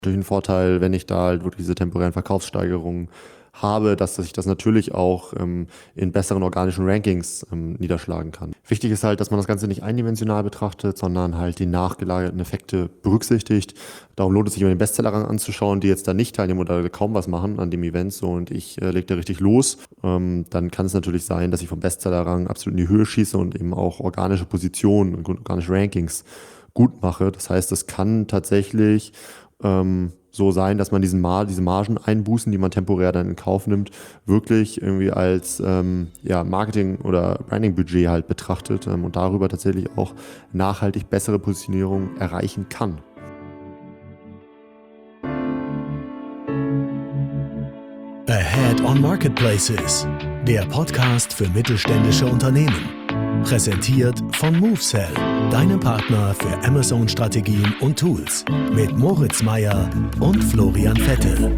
Natürlich ein Vorteil, wenn ich da halt wirklich diese temporären Verkaufssteigerungen habe, dass sich das natürlich auch in besseren organischen Rankings niederschlagen kann. Wichtig ist halt, dass man das Ganze nicht eindimensional betrachtet, sondern halt die nachgelagerten Effekte berücksichtigt. Darum lohnt es sich, immer den Bestsellerrang anzuschauen, die jetzt da nicht teilnehmen oder kaum was machen an dem Event so und ich lege da richtig los. Dann kann es natürlich sein, dass ich vom Bestsellerrang absolut in die Höhe schieße und eben auch organische Positionen und organische Rankings gut mache. Das heißt, es kann tatsächlich so sein, dass man diese Margeneinbußen, die man temporär dann in Kauf nimmt, wirklich irgendwie als Marketing- oder Branding-Budget halt betrachtet und darüber tatsächlich auch nachhaltig bessere Positionierung erreichen kann. Ahead on Marketplaces, der Podcast für mittelständische Unternehmen. Präsentiert von MoveSell, deinem Partner für Amazon-Strategien und Tools. Mit Moritz Meyer und Florian Vettel.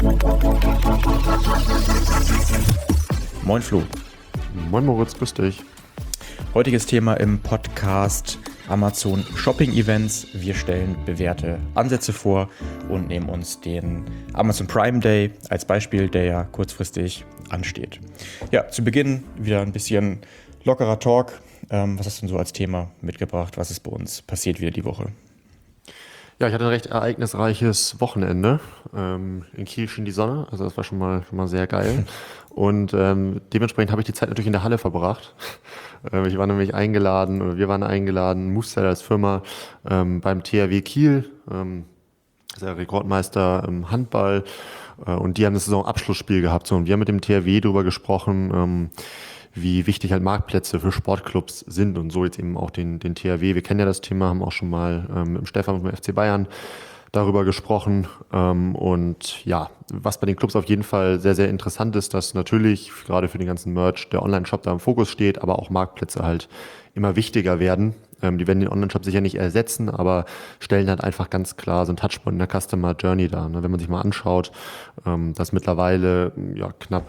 Moin Flo. Moin Moritz, grüß dich. Heutiges Thema im Podcast Amazon Shopping Events. Wir stellen bewährte Ansätze vor und nehmen uns den Amazon Prime Day als Beispiel, der ja kurzfristig ansteht. Ja, zu Beginn wieder ein bisschen lockerer Talk. Was hast du denn so als Thema mitgebracht? Was ist bei uns passiert wieder die Woche? Ja, ich hatte ein recht ereignisreiches Wochenende. In Kiel schien die Sonne, also das war schon mal sehr geil. Und dementsprechend habe ich die Zeit natürlich in der Halle verbracht. Ich war nämlich eingeladen, oder wir waren eingeladen, MoveSell als Firma beim THW Kiel, der Rekordmeister im Handball. Und die haben das Saisonabschlussspiel gehabt. So, und wir haben mit dem THW darüber gesprochen, wie wichtig halt Marktplätze für Sportclubs sind und so jetzt eben auch den THW. Wir kennen ja das Thema, haben auch schon mal mit dem Stefan und dem FC Bayern darüber gesprochen. Und ja, was bei den Clubs auf jeden Fall sehr, sehr interessant ist, dass natürlich gerade für den ganzen Merch der Online-Shop da im Fokus steht, aber auch Marktplätze halt immer wichtiger werden. Die werden den Online-Shop sicher nicht ersetzen, aber stellen halt einfach ganz klar so ein Touchpoint in der Customer Journey dar. Ne? Wenn man sich mal anschaut, dass mittlerweile knapp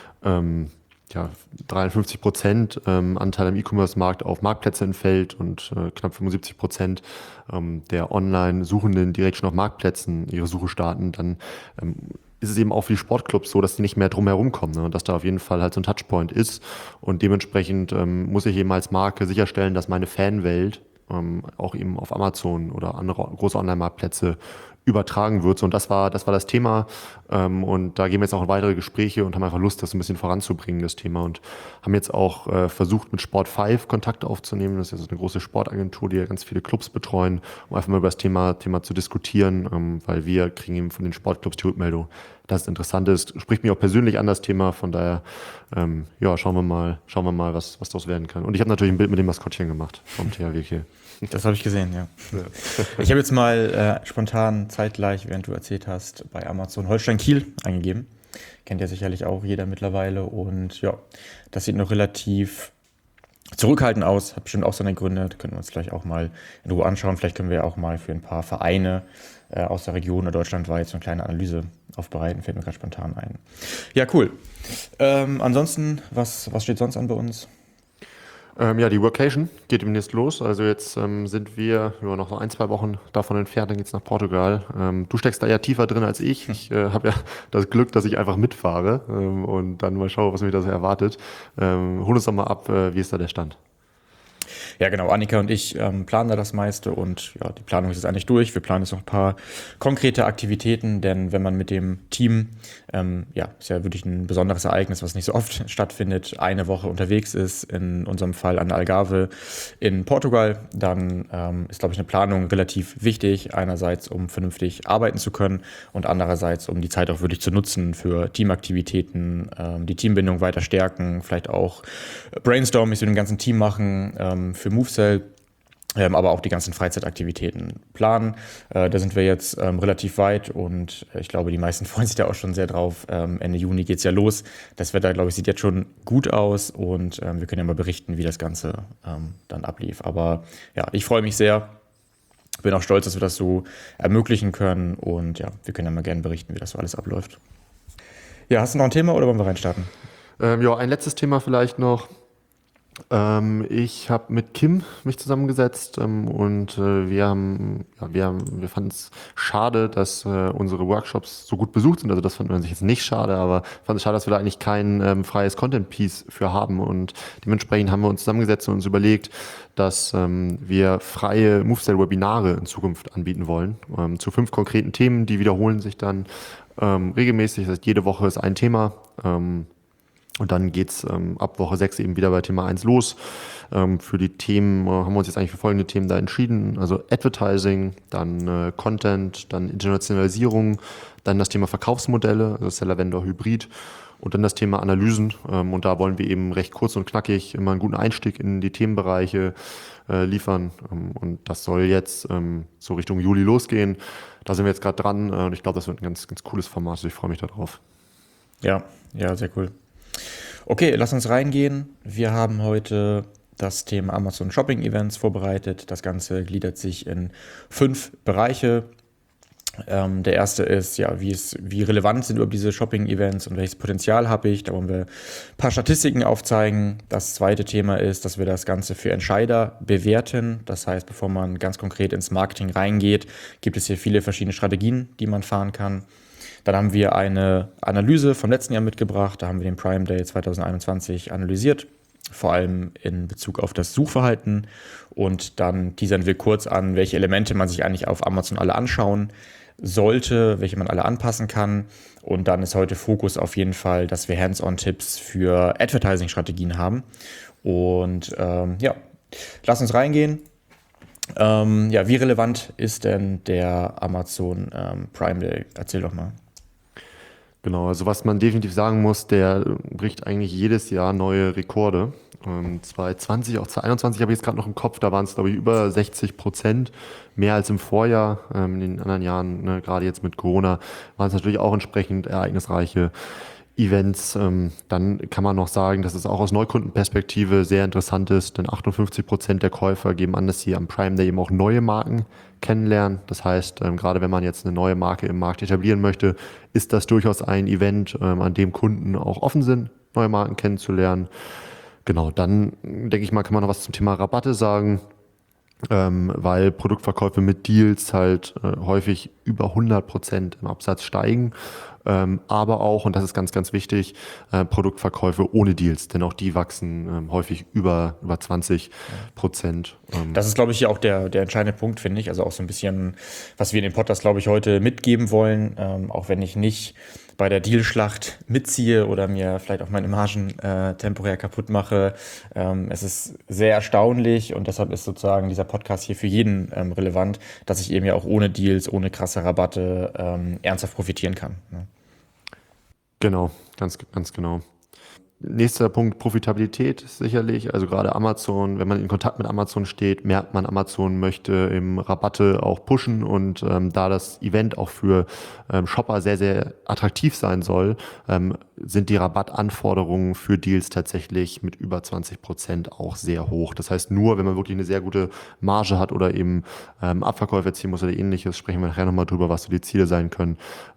53% Anteil am E-Commerce-Markt auf Marktplätze entfällt und knapp 75% der Online-Suchenden direkt schon auf Marktplätzen ihre Suche starten, dann ist es eben auch für die Sportclubs so, dass die nicht mehr drum herum kommen, ne? Und dass da auf jeden Fall halt so ein Touchpoint ist und dementsprechend muss ich eben als Marke sicherstellen, dass meine Fanwelt auch eben auf Amazon oder andere große Online-Marktplätze übertragen wird. Und das war das Thema. Und da gehen wir jetzt auch in weitere Gespräche und haben einfach Lust, das ein bisschen voranzubringen, das Thema. Und haben jetzt auch versucht, mit Sport5 Kontakt aufzunehmen. Das ist jetzt eine große Sportagentur, die ja ganz viele Clubs betreuen, um einfach mal über das Thema zu diskutieren, weil wir kriegen eben von den Sportclubs die Rückmeldung, dass es interessant ist. Spricht mich auch persönlich an das Thema. Von daher, schauen wir mal, was daraus werden kann. Und ich habe natürlich ein Bild mit dem Maskottchen gemacht vom THW hier. Das habe ich gesehen, ja. Ich habe jetzt mal spontan zeitgleich, während du erzählt hast, bei Amazon Holstein Kiel eingegeben. Kennt ja sicherlich auch jeder mittlerweile. Und ja, das sieht noch relativ zurückhaltend aus. Hat bestimmt auch seine Gründe. Da können wir uns gleich auch mal in Ruhe anschauen. Vielleicht können wir auch mal für ein paar Vereine aus der Region oder deutschlandweit so eine kleine Analyse aufbereiten. Fällt mir gerade spontan ein. Ja, cool. Ansonsten, was steht sonst an bei uns? Die Workation geht demnächst los. Also jetzt sind wir noch so 1-2 Wochen davon entfernt, dann geht's nach Portugal. Du steckst da ja tiefer drin als ich. Ich habe ja das Glück, dass ich einfach mitfahre und dann mal schaue, was mich da so erwartet. Hol uns doch mal ab, wie ist da der Stand? Ja, genau. Annika und ich planen da das meiste und ja, die Planung ist jetzt eigentlich durch. Wir planen jetzt noch ein paar konkrete Aktivitäten, denn wenn man mit dem Team, ist ja wirklich ein besonderes Ereignis, was nicht so oft stattfindet, eine Woche unterwegs ist, in unserem Fall an der Algarve in Portugal, dann ist, glaube ich, eine Planung relativ wichtig. Einerseits, um vernünftig arbeiten zu können und andererseits, um die Zeit auch wirklich zu nutzen für Teamaktivitäten, die Teambindung weiter stärken, vielleicht auch Brainstorming mit dem ganzen Team machen, für MoveSell, aber auch die ganzen Freizeitaktivitäten planen. Da sind wir jetzt relativ weit und ich glaube, die meisten freuen sich da auch schon sehr drauf. Ende Juni geht's ja los. Das Wetter, glaube ich, sieht jetzt schon gut aus und wir können ja mal berichten, wie das Ganze dann ablief. Aber ja, ich freue mich sehr. Bin auch stolz, dass wir das so ermöglichen können und ja, wir können ja mal gerne berichten, wie das so alles abläuft. Ja, hast du noch ein Thema oder wollen wir reinstarten? Ein letztes Thema vielleicht noch. Ich habe mit Kim mich zusammengesetzt und wir fanden es schade, dass unsere Workshops so gut besucht sind. Also das fand man sich jetzt nicht schade, aber fand es schade, dass wir da eigentlich kein freies Content-Piece für haben. Und dementsprechend haben wir uns zusammengesetzt und uns überlegt, dass wir freie MoveSell-Webinare in Zukunft anbieten wollen zu 5 konkreten Themen. Die wiederholen sich dann regelmäßig. Das heißt, jede Woche ist ein Thema. Und dann geht's ab Woche 6 eben wieder bei Thema 1 los. Für die Themen haben wir uns jetzt eigentlich für folgende Themen da entschieden. Also Advertising, dann Content, dann Internationalisierung, dann das Thema Verkaufsmodelle, also Seller-Vendor-Hybrid und dann das Thema Analysen. Und da wollen wir eben recht kurz und knackig immer einen guten Einstieg in die Themenbereiche liefern. Und das soll jetzt so Richtung Juli losgehen. Da sind wir jetzt gerade dran und ich glaube, das wird ein ganz, ganz cooles Format. Also ich freue mich darauf. Ja, sehr cool. Okay, lass uns reingehen. Wir haben heute das Thema Amazon Shopping Events vorbereitet. Das Ganze gliedert sich in 5 Bereiche. Der erste ist, wie relevant sind überhaupt diese Shopping Events und welches Potenzial habe ich? Da wollen wir ein paar Statistiken aufzeigen. Das zweite Thema ist, dass wir das Ganze für Entscheider bewerten. Das heißt, bevor man ganz konkret ins Marketing reingeht, gibt es hier viele verschiedene Strategien, die man fahren kann. Dann haben wir eine Analyse vom letzten Jahr mitgebracht. Da haben wir den Prime Day 2021 analysiert, vor allem in Bezug auf das Suchverhalten. Und dann teasern wir kurz an, welche Elemente man sich eigentlich auf Amazon alle anschauen sollte, welche man alle anpassen kann. Und dann ist heute Fokus auf jeden Fall, dass wir Hands-on-Tipps für Advertising-Strategien haben. Und lass uns reingehen. Wie relevant ist denn der Amazon Prime Day? Erzähl doch mal. Genau, also was man definitiv sagen muss, der bricht eigentlich jedes Jahr neue Rekorde. 2020, auch 2021 habe ich jetzt gerade noch im Kopf, da waren es glaube ich über 60%, mehr als im Vorjahr. In den anderen Jahren, ne, gerade jetzt mit Corona, waren es natürlich auch entsprechend ereignisreiche Events. Dann kann man noch sagen, dass es auch aus Neukundenperspektive sehr interessant ist, denn 58% der Käufer geben an, dass sie am Prime Day eben auch neue Marken kennenlernen. Das heißt, gerade wenn man jetzt eine neue Marke im Markt etablieren möchte, ist das durchaus ein Event, an dem Kunden auch offen sind, neue Marken kennenzulernen. Genau, dann denke ich mal, kann man noch was zum Thema Rabatte sagen, weil Produktverkäufe mit Deals halt häufig über 100% im Absatz steigen. Aber auch, und das ist ganz, ganz wichtig, Produktverkäufe ohne Deals, denn auch die wachsen häufig über 20%. Das ist, glaube ich, hier auch der entscheidende Punkt, finde ich. Also auch so ein bisschen, was wir in dem Podcast, glaube ich, heute mitgeben wollen, auch wenn ich nicht bei der Dealschlacht mitziehe oder mir vielleicht auch meine Margen temporär kaputt mache. Es ist sehr erstaunlich und deshalb ist sozusagen dieser Podcast hier für jeden relevant, dass ich eben ja auch ohne Deals, ohne krasse Rabatte ernsthaft profitieren kann. Ne? Genau, ganz genau. Nächster Punkt, Profitabilität sicherlich. Also gerade Amazon, wenn man in Kontakt mit Amazon steht, merkt man, Amazon möchte im Rabatte auch pushen und da das Event auch für Shopper sehr, sehr attraktiv sein soll, sind die Rabattanforderungen für Deals tatsächlich mit über 20% auch sehr hoch. Das heißt, nur wenn man wirklich eine sehr gute Marge hat oder eben Abverkäufe erzielen muss oder ähnliches, sprechen wir nachher nochmal drüber, was so die Ziele sein können,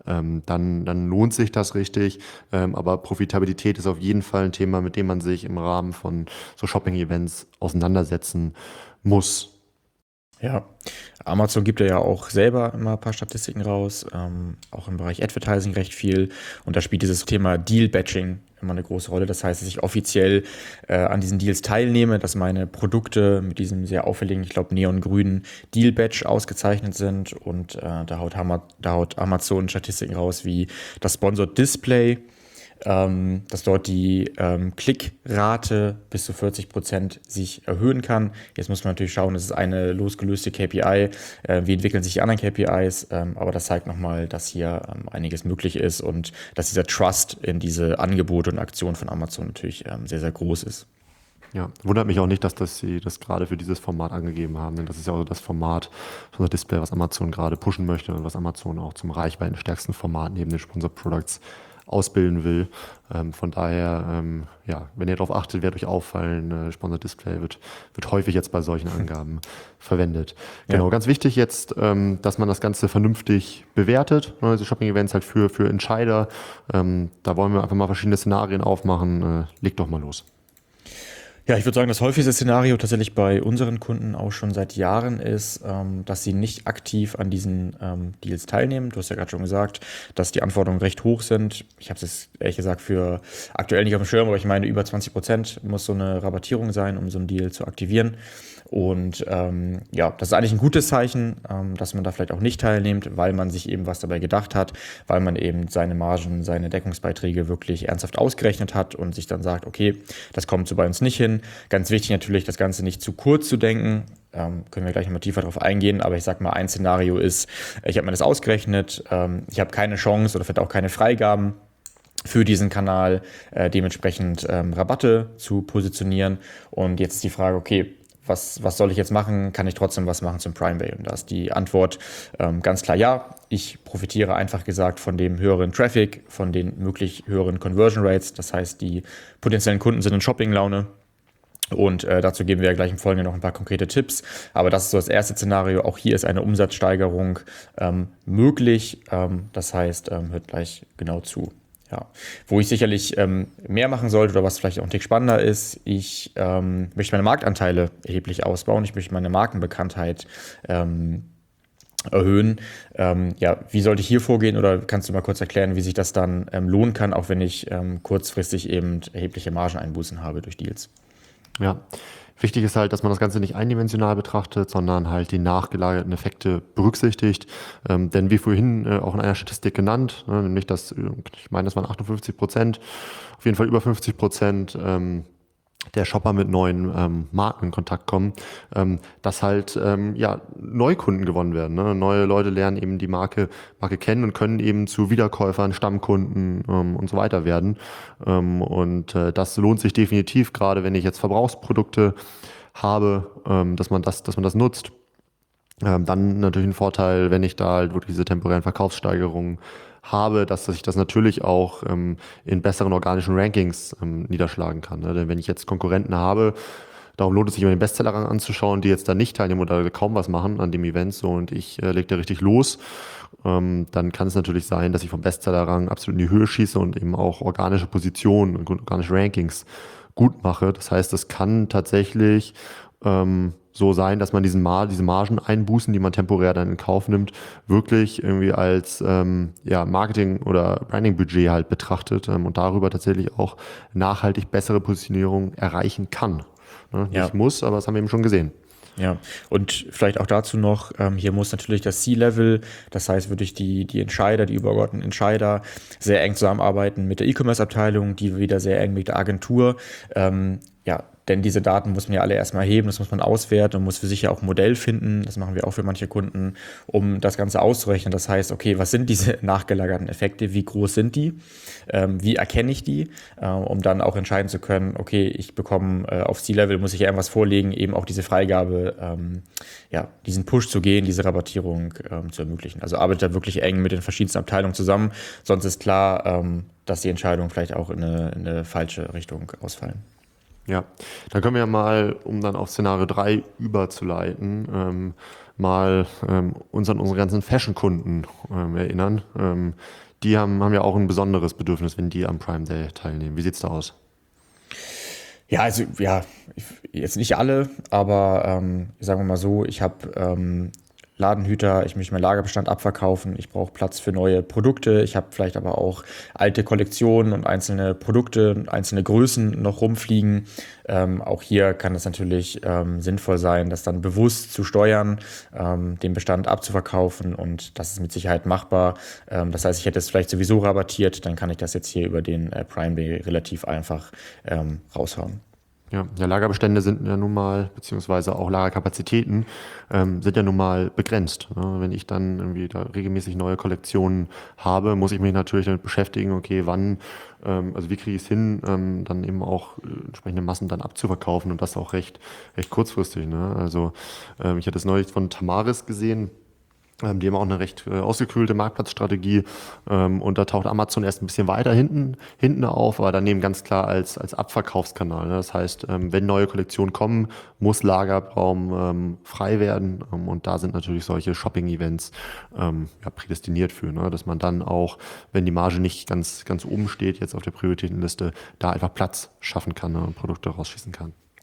dann lohnt sich das richtig. Aber Profitabilität ist auf jeden Fall ein Thema, mit dem man sich im Rahmen von so Shopping-Events auseinandersetzen muss. Ja, Amazon gibt ja auch selber immer ein paar Statistiken raus, auch im Bereich Advertising recht viel. Und da spielt dieses Thema Deal-Batching immer eine große Rolle. Das heißt, dass ich offiziell an diesen Deals teilnehme, dass meine Produkte mit diesem sehr auffälligen, ich glaube, neongrünen Deal-Batch ausgezeichnet sind. Und da haut Amazon Statistiken raus wie das Sponsored Display, dass dort die Klickrate bis zu 40% sich erhöhen kann. Jetzt muss man natürlich schauen, das ist eine losgelöste KPI. Wie entwickeln sich die anderen KPIs? Aber das zeigt nochmal, dass hier einiges möglich ist und dass dieser Trust in diese Angebote und Aktionen von Amazon natürlich sehr, sehr groß ist. Ja, wundert mich auch nicht, dass sie das gerade für dieses Format angegeben haben, denn das ist ja auch das Format von der Display, was Amazon gerade pushen möchte und was Amazon auch zum reichweitenstärksten Format neben den Sponsored Products ausbilden will. Von daher, wenn ihr darauf achtet, wird euch auffallen, Sponsored Display wird häufig jetzt bei solchen Angaben verwendet. Genau, ganz wichtig jetzt, dass man das Ganze vernünftig bewertet. Diese Shopping-Events halt für Entscheider. Da wollen wir einfach mal verschiedene Szenarien aufmachen. Legt doch mal los. Ja, ich würde sagen, das häufigste Szenario tatsächlich bei unseren Kunden auch schon seit Jahren ist, dass sie nicht aktiv an diesen Deals teilnehmen. Du hast ja gerade schon gesagt, dass die Anforderungen recht hoch sind. Ich habe es jetzt ehrlich gesagt für aktuell nicht auf dem Schirm, aber ich meine, über 20% muss so eine Rabattierung sein, um so einen Deal zu aktivieren. Und ja, das ist eigentlich ein gutes Zeichen, dass man da vielleicht auch nicht teilnimmt, weil man sich eben was dabei gedacht hat, weil man eben seine Margen, seine Deckungsbeiträge wirklich ernsthaft ausgerechnet hat und sich dann sagt, okay, das kommt so bei uns nicht hin. Ganz wichtig natürlich, das Ganze nicht zu kurz zu denken. Können wir gleich nochmal tiefer drauf eingehen, aber ich sag mal, ein Szenario ist, ich habe mir das ausgerechnet, ich habe keine Chance oder vielleicht auch keine Freigaben für diesen Kanal, dementsprechend Rabatte zu positionieren. Und jetzt ist die Frage, okay, was soll ich jetzt machen? Kann ich trotzdem was machen zum Prime Day? Und da ist die Antwort ganz klar ja. Ich profitiere einfach gesagt von dem höheren Traffic, von den möglich höheren Conversion Rates. Das heißt, die potenziellen Kunden sind in Shopping-Laune. Und dazu geben wir ja gleich im Folgenden noch ein paar konkrete Tipps. Aber das ist so das erste Szenario. Auch hier ist eine Umsatzsteigerung möglich. Das heißt, hört gleich genau zu. Ja, wo ich sicherlich mehr machen sollte oder was vielleicht auch ein Tick spannender ist, ich möchte meine Marktanteile erheblich ausbauen, ich möchte meine Markenbekanntheit erhöhen. Ja, wie sollte ich hier vorgehen oder kannst du mal kurz erklären, wie sich das dann lohnen kann, auch wenn ich kurzfristig eben erhebliche Margeneinbußen habe durch Deals? Ja, wichtig ist halt, dass man das Ganze nicht eindimensional betrachtet, sondern halt die nachgelagerten Effekte berücksichtigt. Denn wie vorhin auch in einer Statistik genannt, nämlich dass, ich meine, das waren 58%, auf jeden Fall über 50%, der Shopper mit neuen Marken in Kontakt kommen, dass halt ja, Neukunden gewonnen werden. Ne? Neue Leute lernen eben die Marke kennen und können eben zu Wiederkäufern, Stammkunden und so weiter werden. Und das lohnt sich definitiv, gerade wenn ich jetzt Verbrauchsprodukte habe, dass man das nutzt. Dann natürlich ein Vorteil, wenn ich da halt wirklich diese temporären Verkaufssteigerungen habe, dass sich das natürlich auch in besseren organischen Rankings niederschlagen kann. Ne? Denn wenn ich jetzt Konkurrenten habe, darum lohnt es sich immer den Bestsellerrang anzuschauen, die jetzt da nicht teilnehmen oder kaum was machen an dem Event so und ich lege da richtig los, dann kann es natürlich sein, dass ich vom Bestsellerrang absolut in die Höhe schieße und eben auch organische Positionen und organische Rankings gut mache. Das heißt, es kann tatsächlich so sein, dass man diese Margeneinbußen, die man temporär dann in Kauf nimmt, wirklich irgendwie als Marketing- oder Branding-Budget halt betrachtet und darüber tatsächlich auch nachhaltig bessere Positionierung erreichen kann. Ne? Ja. Nicht muss, aber das haben wir eben schon gesehen. Ja, und vielleicht auch dazu noch, hier muss natürlich das C-Level, das heißt wirklich die Entscheider, die übergeordneten Entscheider, sehr eng zusammenarbeiten mit der E-Commerce-Abteilung, die wieder sehr eng mit der Agentur. Ja, denn diese Daten muss man ja alle erstmal erheben, das muss man auswerten und muss für sich ja auch ein Modell finden, das machen wir auch für manche Kunden, um das Ganze auszurechnen. Das heißt, okay, was sind diese nachgelagerten Effekte, wie groß sind die, wie erkenne ich die, um dann auch entscheiden zu können, okay, ich bekomme auf C-Level, muss ich ja irgendwas vorlegen, eben auch diese Freigabe, diesen Push zu gehen, diese Rabattierung zu ermöglichen. Also arbeitet da wirklich eng mit den verschiedensten Abteilungen zusammen, sonst ist klar, dass die Entscheidungen vielleicht auch in eine falsche Richtung ausfallen. Ja, dann können wir ja mal, um dann auf Szenario 3 überzuleiten, uns an unsere ganzen Fashion-Kunden erinnern. Die haben ja auch ein besonderes Bedürfnis, wenn die am Prime Day teilnehmen. Wie sieht's da aus? Ja, also jetzt nicht alle, aber sagen wir mal so, ich habe Ladenhüter, ich möchte meinen Lagerbestand abverkaufen, ich brauche Platz für neue Produkte, ich habe vielleicht aber auch alte Kollektionen und einzelne Produkte und einzelne Größen noch rumfliegen. Auch hier kann es natürlich sinnvoll sein, das dann bewusst zu steuern, den Bestand abzuverkaufen und das ist mit Sicherheit machbar. Das heißt, ich hätte es vielleicht sowieso rabattiert, dann kann ich das jetzt hier über den Prime Day relativ einfach raushauen. Ja, Lagerbestände sind ja nun mal, beziehungsweise auch Lagerkapazitäten sind ja nun mal begrenzt. Ne? Wenn ich dann irgendwie da regelmäßig neue Kollektionen habe, muss ich mich natürlich damit beschäftigen, okay, wie kriege ich es hin, dann eben auch entsprechende Massen dann abzuverkaufen und das auch recht kurzfristig. Ne? Also ich hatte es neulich von Tamaris gesehen. Die haben auch eine recht ausgekühlte Marktplatzstrategie und da taucht Amazon erst ein bisschen weiter hinten auf, aber daneben ganz klar als Abverkaufskanal. Ne? Das heißt, wenn neue Kollektionen kommen, muss Lagerraum frei werden und da sind natürlich solche Shopping-Events prädestiniert für, ne? Dass man dann auch, wenn die Marge nicht ganz oben steht, jetzt auf der Prioritätenliste, da einfach Platz schaffen kann, ne? Und Produkte rausschießen kann.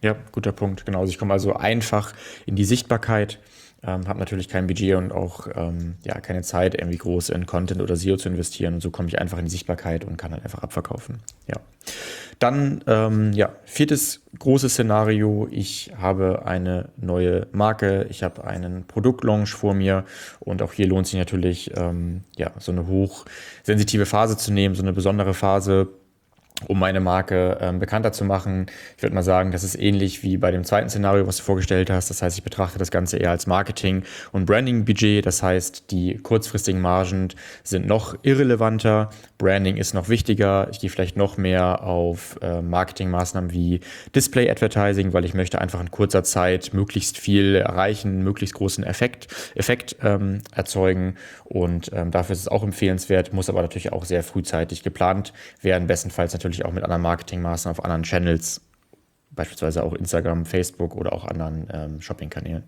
Ja, guter Punkt. Genau. Also ich komme also einfach in die Sichtbarkeit, habe natürlich kein Budget und auch keine Zeit, irgendwie groß in Content oder SEO zu investieren. Und so komme ich einfach in die Sichtbarkeit und kann dann einfach abverkaufen. Ja. Dann, viertes großes Szenario. Ich habe eine neue Marke, ich habe einen Produktlaunch vor mir und auch hier lohnt sich natürlich, so eine hochsensitive Phase zu nehmen, so eine besondere Phase, um meine Marke bekannter zu machen. Ich würde mal sagen, das ist ähnlich wie bei dem zweiten Szenario, was du vorgestellt hast. Das heißt, ich betrachte das Ganze eher als Marketing- und Branding-Budget. Das heißt, die kurzfristigen Margen sind noch irrelevanter. Branding ist noch wichtiger. Ich gehe vielleicht noch mehr auf Marketingmaßnahmen wie Display-Advertising, weil ich möchte einfach in kurzer Zeit möglichst viel erreichen, möglichst großen Effekt erzeugen. Und dafür ist es auch empfehlenswert, muss aber natürlich auch sehr frühzeitig geplant werden, bestenfalls natürlich auch mit anderen Marketingmaßnahmen auf anderen Channels, beispielsweise auch Instagram, Facebook oder auch anderen Shopping-Kanälen.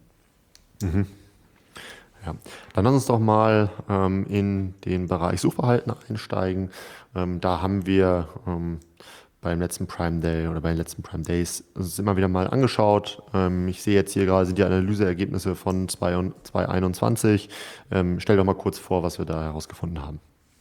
Ja, dann lass uns doch mal in den Bereich Suchverhalten einsteigen. Da haben wir beim letzten Prime Day oder bei den letzten Prime Days uns immer wieder mal angeschaut. Ich sehe jetzt hier gerade sind die Analyseergebnisse von 2021. Stell doch mal kurz vor, was wir da herausgefunden haben.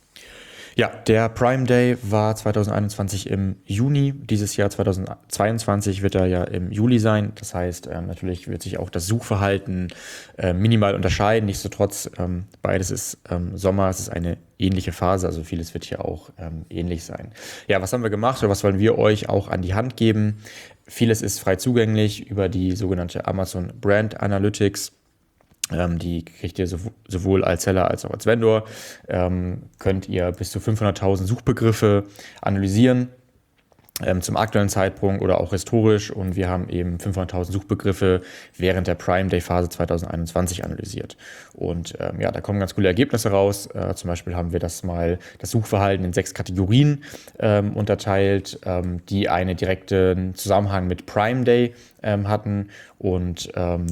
Ja, der Prime Day war 2021 im Juni. Dieses Jahr 2022 wird er ja im Juli sein. Das heißt, natürlich wird sich auch das Suchverhalten minimal unterscheiden. Nichtsdestotrotz, beides ist Sommer, es ist eine ähnliche Phase, also vieles wird hier auch ähnlich sein. Ja, was haben wir gemacht oder was wollen wir euch auch an die Hand geben? Vieles ist frei zugänglich über die sogenannte Amazon Brand Analytics. Die kriegt ihr sowohl als Seller als auch als Vendor. Könnt ihr bis zu 500.000 Suchbegriffe analysieren zum aktuellen Zeitpunkt oder auch historisch. Und wir haben eben 500.000 Suchbegriffe während der Prime Day Phase 2021 analysiert. Und da kommen ganz coole Ergebnisse raus. Zum Beispiel haben wir das Suchverhalten in 6 Kategorien unterteilt, die einen direkten Zusammenhang mit Prime Day hatten. Und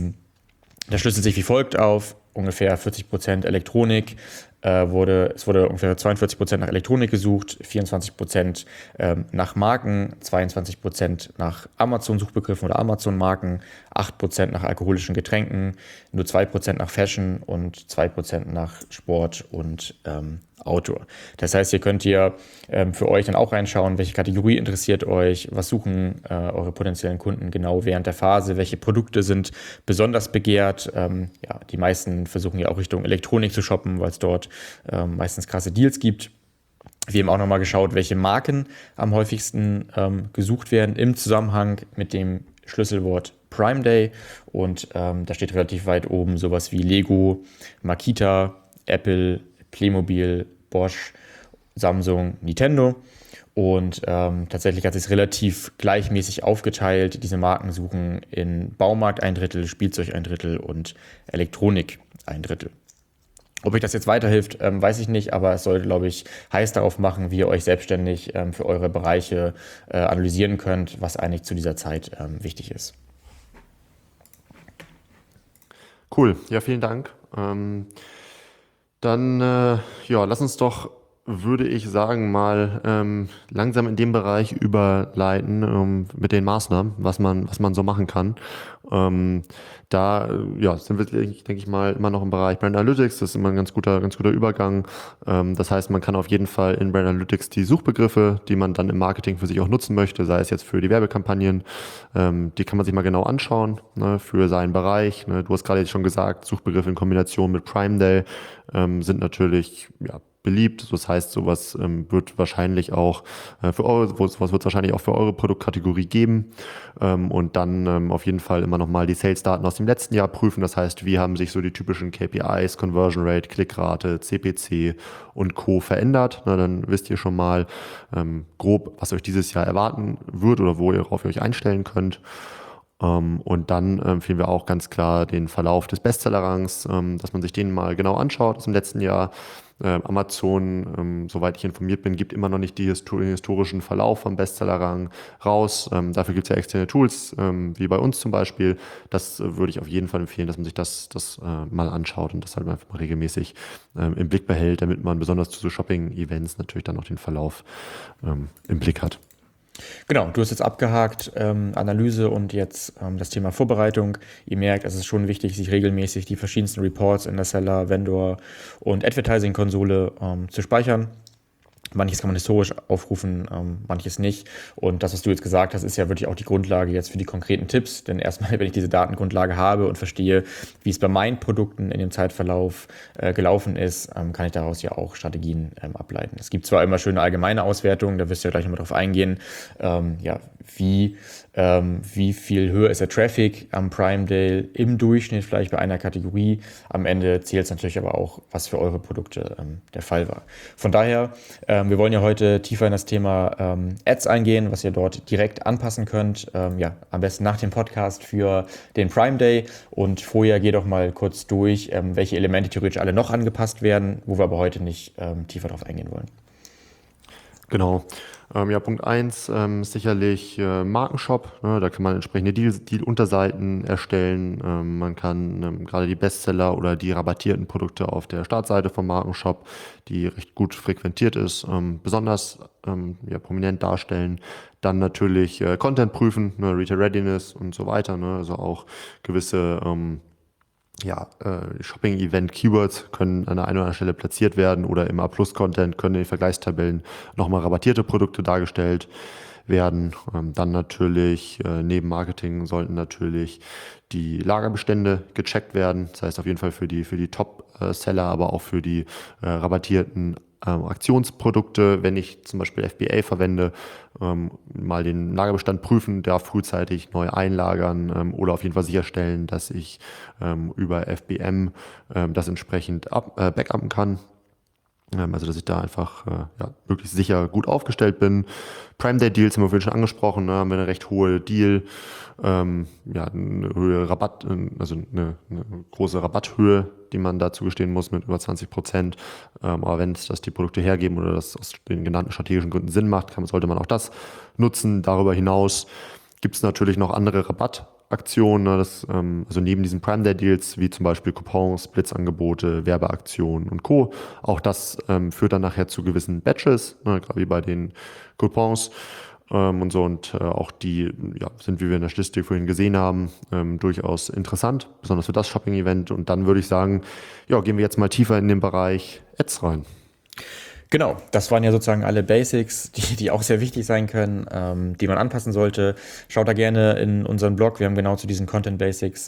das schlüsselt sich wie folgt auf: ungefähr 40% Elektronik, es wurde ungefähr 42% nach Elektronik gesucht, 24% nach Marken, 22% nach Amazon-Suchbegriffen oder Amazon-Marken, 8% nach alkoholischen Getränken, nur 2% nach Fashion und 2% nach Sport und Outdoor. Das heißt, hier könnt ihr für euch dann auch reinschauen, welche Kategorie interessiert euch, was suchen eure potenziellen Kunden genau während der Phase, welche Produkte sind besonders begehrt. Die meisten versuchen ja auch Richtung Elektronik zu shoppen, weil es dort meistens krasse Deals gibt. Wir haben auch nochmal geschaut, welche Marken am häufigsten gesucht werden im Zusammenhang mit dem Schlüsselwort Prime Day. Und da steht relativ weit oben sowas wie Lego, Makita, Apple, Playmobil, Bosch, Samsung, Nintendo. Und tatsächlich hat es sich relativ gleichmäßig aufgeteilt. Diese Marken suchen in Baumarkt 1/3, Spielzeug 1/3 und Elektronik 1/3. Ob euch das jetzt weiterhilft, weiß ich nicht, aber es sollte, glaube ich, heiß darauf machen, wie ihr euch selbstständig für eure Bereiche analysieren könnt, was eigentlich zu dieser Zeit wichtig ist. Cool, ja, vielen Dank. Dann lass uns doch, würde ich sagen, mal langsam in den Bereich überleiten mit den Maßnahmen, was man so machen kann. Sind wir, denke ich mal, immer noch im Bereich Brand Analytics. Das ist immer ein ganz guter Übergang. Das heißt, man kann auf jeden Fall in Brand Analytics die Suchbegriffe, die man dann im Marketing für sich auch nutzen möchte, sei es jetzt für die Werbekampagnen, die kann man sich mal genau anschauen, ne, für seinen Bereich. Ne. Du hast gerade jetzt schon gesagt, Suchbegriffe in Kombination mit Prime Day sind natürlich beliebt. Das heißt, sowas wird wahrscheinlich auch für eure Produktkategorie geben und dann auf jeden Fall immer nochmal die Sales-Daten aus dem letzten Jahr prüfen. Das heißt, wie haben sich so die typischen KPIs, Conversion Rate, Klickrate, CPC und Co. verändert. Na, dann wisst ihr schon mal grob, was euch dieses Jahr erwarten wird oder worauf ihr euch einstellen könnt. Und dann empfehlen wir auch ganz klar den Verlauf des Bestsellerrangs, dass man sich den mal genau anschaut aus dem letzten Jahr. Amazon, soweit ich informiert bin, gibt immer noch nicht den historischen Verlauf vom Bestsellerrang raus. Dafür gibt es ja externe Tools, wie bei uns zum Beispiel. Das würde ich auf jeden Fall empfehlen, dass man sich das mal anschaut und das halt einfach mal regelmäßig im Blick behält, damit man besonders zu so Shopping-Events natürlich dann auch den Verlauf im Blick hat. Genau, du hast jetzt abgehakt, Analyse und jetzt das Thema Vorbereitung. Ihr merkt, es ist schon wichtig, sich regelmäßig die verschiedensten Reports in der Seller, Vendor und Advertising-Konsole zu speichern. Manches kann man historisch aufrufen, manches nicht. Und das, was du jetzt gesagt hast, ist ja wirklich auch die Grundlage jetzt für die konkreten Tipps. Denn erstmal, wenn ich diese Datengrundlage habe und verstehe, wie es bei meinen Produkten in dem Zeitverlauf gelaufen ist, kann ich daraus ja auch Strategien ableiten. Es gibt zwar immer schöne allgemeine Auswertungen, da wirst du ja gleich nochmal drauf eingehen, wie viel höher ist der Traffic am Prime Day im Durchschnitt vielleicht bei einer Kategorie. Am Ende zählt es natürlich aber auch, was für eure Produkte der Fall war. Von daher, wir wollen ja heute tiefer in das Thema Ads eingehen, was ihr dort direkt anpassen könnt. Am besten nach dem Podcast für den Prime Day. Und vorher geh doch mal kurz durch, welche Elemente theoretisch alle noch angepasst werden, wo wir aber heute nicht tiefer drauf eingehen wollen. Genau. Punkt 1 ist sicherlich Markenshop. Ne? Da kann man entsprechende Deal-Unterseiten erstellen. Man kann gerade die Bestseller oder die rabattierten Produkte auf der Startseite vom Markenshop, die recht gut frequentiert ist, besonders prominent darstellen. Dann natürlich Content prüfen, ne? Retail Readiness und so weiter. Ne? Also auch gewisse Shopping-Event-Keywords können an der einen oder anderen Stelle platziert werden oder im A+-Content können in den Vergleichstabellen nochmal rabattierte Produkte dargestellt werden. Dann natürlich neben Marketing sollten natürlich die Lagerbestände gecheckt werden. Das heißt auf jeden Fall für die Top-Seller, aber auch für die rabattierten Aktionsprodukte, wenn ich zum Beispiel FBA verwende, mal den Lagerbestand prüfen, da frühzeitig neu einlagern oder auf jeden Fall sicherstellen, dass ich über FBM das entsprechend backuppen kann. Also dass ich da einfach möglichst sicher gut aufgestellt bin. Prime Day Deals haben wir vorhin schon angesprochen, ne? Haben wir eine recht hohe Deal, eine Höhe Rabatt, also eine große Rabatthöhe, die man dazu gestehen muss mit über 20%. Aber wenn es das die Produkte hergeben oder das aus den genannten strategischen Gründen Sinn macht, sollte man auch das nutzen. Darüber hinaus gibt es natürlich noch andere Rabattaktionen, ne? Also neben diesen Prime Day Deals, wie zum Beispiel Coupons, Blitzangebote, Werbeaktionen und Co. Auch das führt dann nachher zu gewissen Batches, ne? Gerade wie bei den Coupons und so. Und auch die sind, wie wir in der Statistik vorhin gesehen haben, durchaus interessant, besonders für das Shopping-Event. Und dann würde ich sagen, gehen wir jetzt mal tiefer in den Bereich Ads rein. Genau, das waren ja sozusagen alle Basics, die auch sehr wichtig sein können, die man anpassen sollte. Schaut da gerne in unseren Blog, wir haben genau zu diesen Content Basics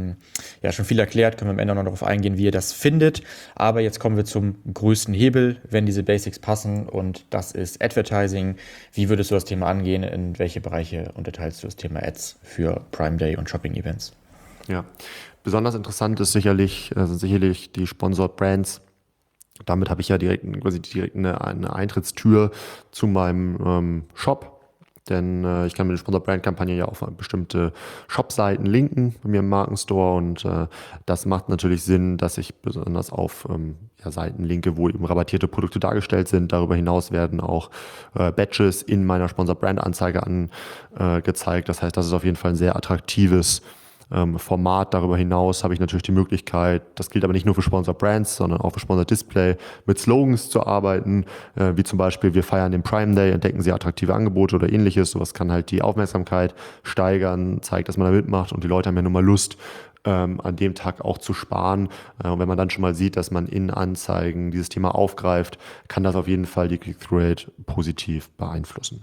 schon viel erklärt, können wir am Ende noch darauf eingehen, wie ihr das findet. Aber jetzt kommen wir zum größten Hebel, wenn diese Basics passen, und das ist Advertising. Wie würdest du das Thema angehen? In welche Bereiche unterteilst du das Thema Ads für Prime Day und Shopping Events? Ja, besonders interessant ist sicherlich die Sponsored Brands. Damit habe ich ja direkt eine Eintrittstür zu meinem Shop, denn ich kann mit der Sponsor-Brand-Kampagne ja auf bestimmte Shop-Seiten linken bei mir im Markenstore, und das macht natürlich Sinn, dass ich besonders auf Seiten linke, wo eben rabattierte Produkte dargestellt sind. Darüber hinaus werden auch Badges in meiner Sponsor-Brand-Anzeige angezeigt. Das heißt, das ist auf jeden Fall ein sehr attraktives Format. Darüber hinaus habe ich natürlich die Möglichkeit, das gilt aber nicht nur für Sponsor Brands, sondern auch für Sponsor Display, mit Slogans zu arbeiten, wie zum Beispiel: wir feiern den Prime Day, entdecken Sie attraktive Angebote oder ähnliches. Sowas kann halt die Aufmerksamkeit steigern, zeigt, dass man da mitmacht, und die Leute haben ja nun mal Lust, an dem Tag auch zu sparen. Und wenn man dann schon mal sieht, dass man in Anzeigen dieses Thema aufgreift, kann das auf jeden Fall die Click-Through-Rate positiv beeinflussen.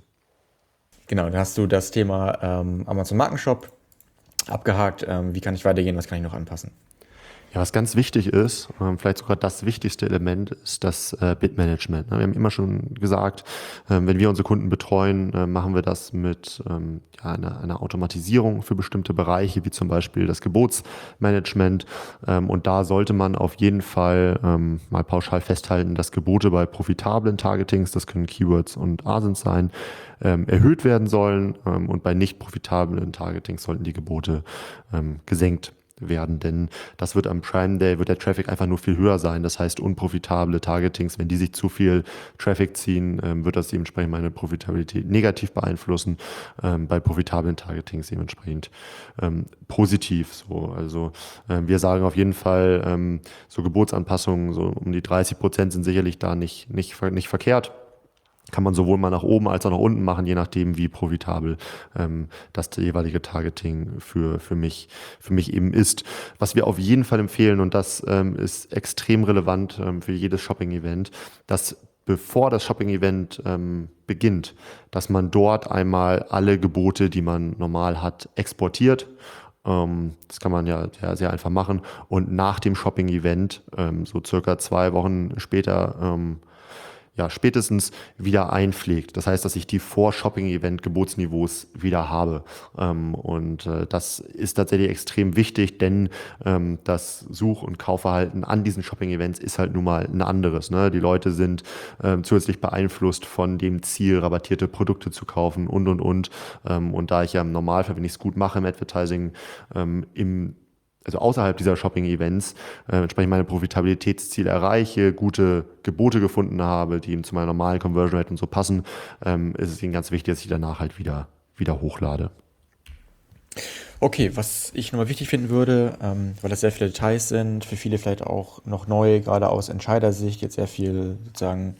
Genau, dann hast du das Thema Amazon Markenshop abgehakt. Wie kann ich weitergehen? Was kann ich noch anpassen? Ja, was ganz wichtig ist, vielleicht sogar das wichtigste Element, ist das Bid-Management. Wir haben immer schon gesagt, wenn wir unsere Kunden betreuen, machen wir das mit einer Automatisierung für bestimmte Bereiche, wie zum Beispiel das Gebotsmanagement. Und da sollte man auf jeden Fall mal pauschal festhalten, dass Gebote bei profitablen Targetings, das können Keywords und ASINs sein, erhöht werden sollen, und bei nicht profitablen Targetings sollten die Gebote gesenkt werden, denn das wird am Prime Day, wird der Traffic einfach nur viel höher sein. Das heißt, unprofitable Targetings, wenn die sich zu viel Traffic ziehen, wird das dementsprechend meine Profitabilität negativ beeinflussen. Bei profitablen Targetings dementsprechend positiv. So, also wir sagen auf jeden Fall, so Gebotsanpassungen, so um die 30% sind sicherlich da nicht verkehrt. kann man sowohl mal nach oben als auch nach unten machen, je nachdem, wie profitabel das jeweilige Targeting für mich eben ist. Was wir auf jeden Fall empfehlen, und das ist extrem relevant für jedes Shopping-Event, dass bevor das Shopping-Event beginnt, dass man dort einmal alle Gebote, die man normal hat, exportiert. Das kann man ja sehr, sehr einfach machen. Und nach dem Shopping-Event, so circa 2 Wochen später, spätestens wieder einpflegt. Das heißt, dass ich die Vor-Shopping-Event-Gebotsniveaus wieder habe. Das ist tatsächlich extrem wichtig, denn das Such- und Kaufverhalten an diesen Shopping-Events ist halt nun mal ein anderes. Ne? Die Leute sind zusätzlich beeinflusst von dem Ziel, rabattierte Produkte zu kaufen und. Und da ich ja im Normalfall, wenn ich es gut mache im Advertising, also außerhalb dieser Shopping-Events entsprechend meine Profitabilitätsziele erreiche, gute Gebote gefunden habe, die eben zu meiner normalen Conversion Rate und so passen, ist es ihnen ganz wichtig, dass ich danach halt wieder hochlade. Okay, was ich nochmal wichtig finden würde, weil das sehr viele Details sind, für viele vielleicht auch noch neu, gerade aus Entscheidersicht, jetzt sehr viel sozusagen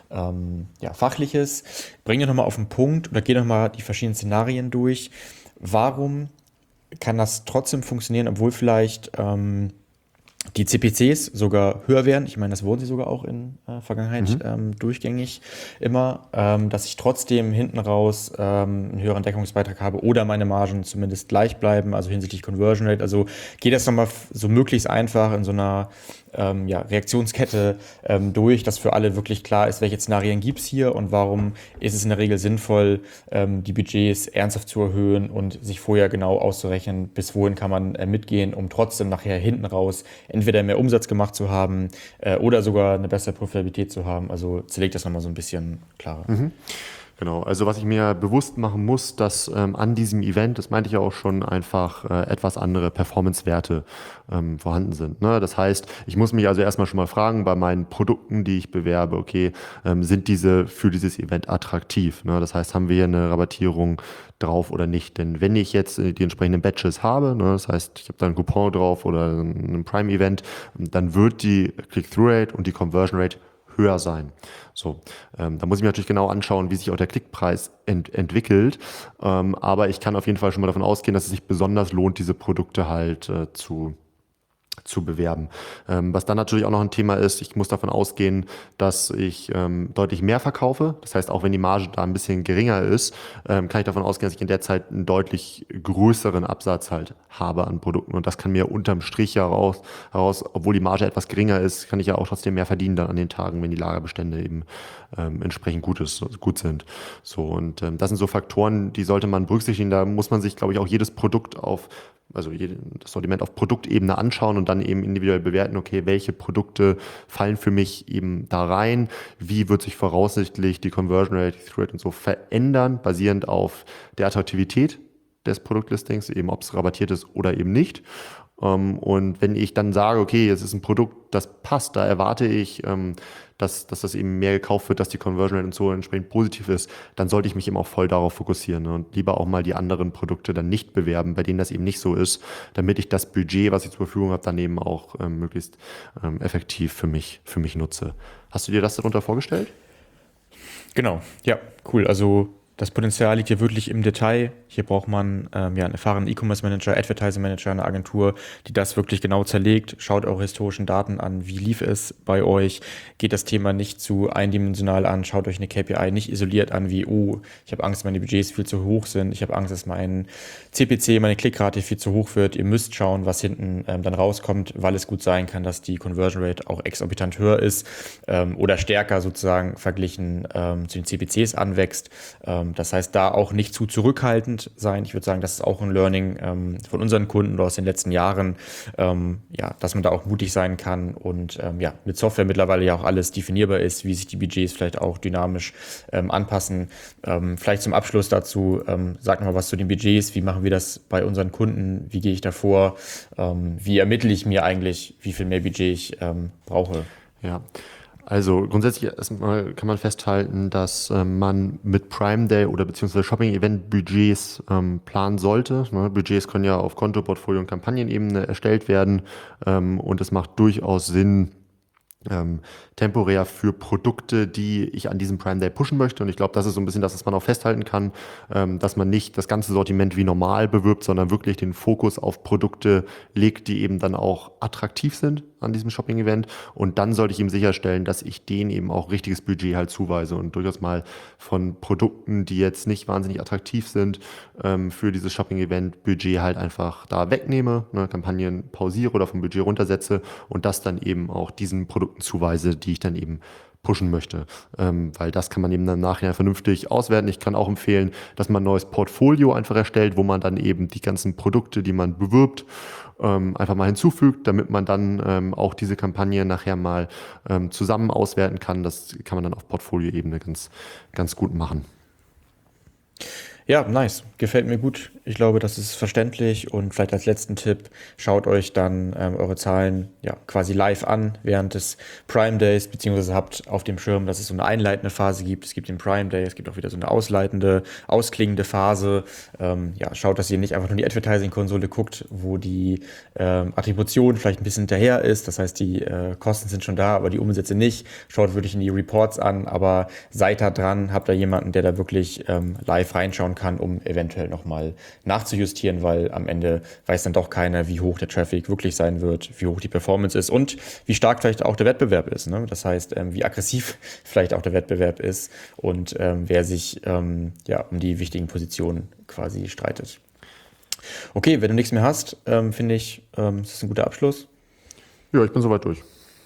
Fachliches. Bring dir nochmal auf den Punkt oder geh nochmal die verschiedenen Szenarien durch. Warum kann das trotzdem funktionieren, obwohl vielleicht die CPCs sogar höher werden? Ich meine, das wurden sie sogar auch in Vergangenheit durchgängig immer, dass ich trotzdem hinten raus einen höheren Deckungsbeitrag habe oder meine Margen zumindest gleich bleiben, also hinsichtlich Conversion Rate. Also geht das nochmal so möglichst einfach in so einer Reaktionskette durch, dass für alle wirklich klar ist, welche Szenarien gibt es hier und warum ist es in der Regel sinnvoll, die Budgets ernsthaft zu erhöhen und sich vorher genau auszurechnen, bis wohin kann man mitgehen, um trotzdem nachher hinten raus entweder mehr Umsatz gemacht zu haben oder sogar eine bessere Profitabilität zu haben. Also zerlegt das nochmal so ein bisschen klarer. Genau, also was ich mir bewusst machen muss, dass an diesem Event, das meinte ich ja auch schon, einfach etwas andere Performance-Werte vorhanden sind. Ne? Das heißt, ich muss mich also erstmal schon mal fragen, bei meinen Produkten, die ich bewerbe, okay, sind diese für dieses Event attraktiv? Ne? Das heißt, haben wir hier eine Rabattierung drauf oder nicht? Denn wenn ich jetzt die entsprechenden Badges habe, ne, das heißt, ich habe da einen Coupon drauf oder ein Prime-Event, dann wird die Click-Through-Rate und die Conversion-Rate höher sein. So, da muss ich mir natürlich genau anschauen, wie sich auch der Klickpreis entwickelt. Aber ich kann auf jeden Fall schon mal davon ausgehen, dass es sich besonders lohnt, diese Produkte halt zu bewerben. Was dann natürlich auch noch ein Thema ist, ich muss davon ausgehen, dass ich deutlich mehr verkaufe. Das heißt, auch wenn die Marge da ein bisschen geringer ist, kann ich davon ausgehen, dass ich in der Zeit einen deutlich größeren Absatz halt habe an Produkten. Und das kann mir unterm Strich heraus, obwohl die Marge etwas geringer ist, kann ich ja auch trotzdem mehr verdienen dann an den Tagen, wenn die Lagerbestände eben entsprechend gut sind. So, und das sind so Faktoren, die sollte man berücksichtigen. Da muss man sich, glaube ich, auch jedes Produkt das Sortiment auf Produktebene anschauen und dann eben individuell bewerten, okay, welche Produkte fallen für mich eben da rein, wie wird sich voraussichtlich die Conversion Rate, die Through Rate und so verändern, basierend auf der Attraktivität des Produktlistings, eben ob es rabattiert ist oder eben nicht. Und wenn ich dann sage, okay, es ist ein Produkt, das passt, da erwarte ich, dass das eben mehr gekauft wird, dass die Conversion Rate und so entsprechend positiv ist, dann sollte ich mich eben auch voll darauf fokussieren, ne? Und lieber auch mal die anderen Produkte dann nicht bewerben, bei denen das eben nicht so ist, damit ich das Budget, was ich zur Verfügung habe, daneben auch möglichst effektiv für mich nutze. Hast du dir das darunter vorgestellt? Genau, ja, cool. Also das Potenzial liegt hier wirklich im Detail. Hier braucht man einen erfahrenen E-Commerce-Manager, Advertising-Manager, eine Agentur, die das wirklich genau zerlegt. Schaut eure historischen Daten an, wie lief es bei euch. Geht das Thema nicht zu eindimensional an. Schaut euch eine KPI nicht isoliert an, wie, ich habe Angst, meine Budgets viel zu hoch sind. Ich habe Angst, dass mein CPC, meine Klickrate viel zu hoch wird. Ihr müsst schauen, was hinten dann rauskommt, weil es gut sein kann, dass die Conversion Rate auch exorbitant höher ist oder stärker sozusagen verglichen zu den CPCs anwächst. Das heißt, da auch nicht zu zurückhaltend sein. Ich würde sagen, das ist auch ein Learning von unseren Kunden oder aus den letzten Jahren, dass man da auch mutig sein kann und mit Software mittlerweile ja auch alles definierbar ist, wie sich die Budgets vielleicht auch dynamisch anpassen. Vielleicht zum Abschluss dazu, sag noch mal was zu den Budgets. Wie machen wir das bei unseren Kunden? Wie gehe ich da vor? Wie ermittle ich mir eigentlich, wie viel mehr Budget ich brauche? Ja. Also grundsätzlich erstmal kann man festhalten, dass man mit Prime Day oder beziehungsweise Shopping Event Budgets planen sollte. Ne? Budgets können ja auf Konto, Portfolio und Kampagnenebene erstellt werden und es macht durchaus Sinn, temporär für Produkte, die ich an diesem Prime Day pushen möchte. Und ich glaube, das ist so ein bisschen das, was man auch festhalten kann, dass man nicht das ganze Sortiment wie normal bewirbt, sondern wirklich den Fokus auf Produkte legt, die eben dann auch attraktiv sind an diesem Shopping-Event. Und dann sollte ich eben sicherstellen, dass ich denen eben auch richtiges Budget halt zuweise und durchaus mal von Produkten, die jetzt nicht wahnsinnig attraktiv sind, für dieses Shopping-Event Budget halt einfach da wegnehme, ne, Kampagnen pausiere oder vom Budget runtersetze und das dann eben auch diesen Produkten zuweise, die ich dann eben pushen möchte, weil das kann man eben dann nachher vernünftig auswerten. Ich kann auch empfehlen, dass man ein neues Portfolio einfach erstellt, wo man dann eben die ganzen Produkte, die man bewirbt, einfach mal hinzufügt, damit man dann auch diese Kampagne nachher mal zusammen auswerten kann. Das kann man dann auf Portfolioebene ganz gut machen. Ja, nice. Gefällt mir gut. Ich glaube, das ist verständlich und vielleicht als letzten Tipp, schaut euch dann eure Zahlen ja quasi live an während des Prime Days, beziehungsweise habt auf dem Schirm, dass es so eine einleitende Phase gibt. Es gibt den Prime Day, es gibt auch wieder so eine ausleitende, ausklingende Phase. Ja, schaut, dass ihr nicht einfach nur die Advertising-Konsole guckt, wo die Attribution vielleicht ein bisschen hinterher ist. Das heißt, die Kosten sind schon da, aber die Umsätze nicht. Schaut wirklich in die Reports an, aber seid da dran, habt da jemanden, der da wirklich live reinschauen kann, um eventuell nochmal nachzujustieren, weil am Ende weiß dann doch keiner, wie hoch der Traffic wirklich sein wird, wie hoch die Performance ist und wie stark vielleicht auch der Wettbewerb ist. Ne? Das heißt, wie aggressiv vielleicht auch der Wettbewerb ist und wer sich ja, um die wichtigen Positionen quasi streitet. Okay, wenn du nichts mehr hast, finde ich, ist das ein guter Abschluss. Ja, ich bin soweit durch.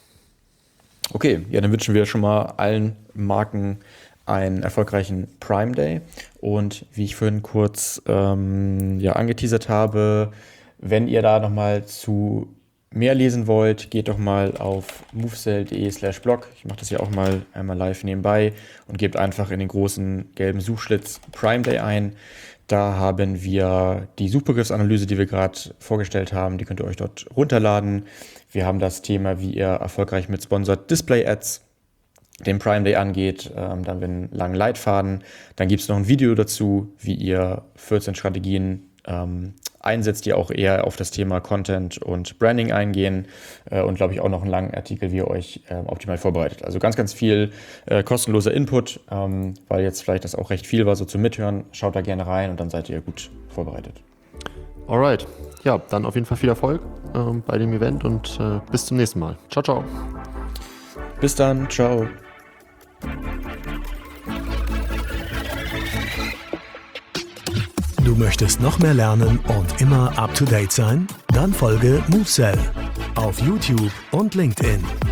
Okay, ja, dann wünschen wir schon mal allen Marken einen erfolgreichen Prime Day und wie ich vorhin kurz angeteasert habe, wenn ihr da nochmal zu mehr lesen wollt, geht doch mal auf movesell.de/blog. Ich mache das hier auch mal einmal live nebenbei und gebt einfach in den großen gelben Suchschlitz Prime Day ein. Da haben wir die Suchbegriffsanalyse, die wir gerade vorgestellt haben, die könnt ihr euch dort runterladen. Wir haben das Thema, wie ihr erfolgreich mit Sponsored Display Ads den Prime Day angeht, dann haben wir einen langen Leitfaden. Dann gibt es noch ein Video dazu, wie ihr 14 Strategien einsetzt, die auch eher auf das Thema Content und Branding eingehen und, glaube ich, auch noch einen langen Artikel, wie ihr euch optimal vorbereitet. Also ganz, ganz viel kostenloser Input, weil jetzt vielleicht das auch recht viel war, so zum Mithören. Schaut da gerne rein und dann seid ihr gut vorbereitet. Alright, ja, dann auf jeden Fall viel Erfolg bei dem Event und bis zum nächsten Mal. Ciao, ciao. Bis dann, ciao. Du möchtest noch mehr lernen und immer up to date sein? Dann folge Movesell auf YouTube und LinkedIn.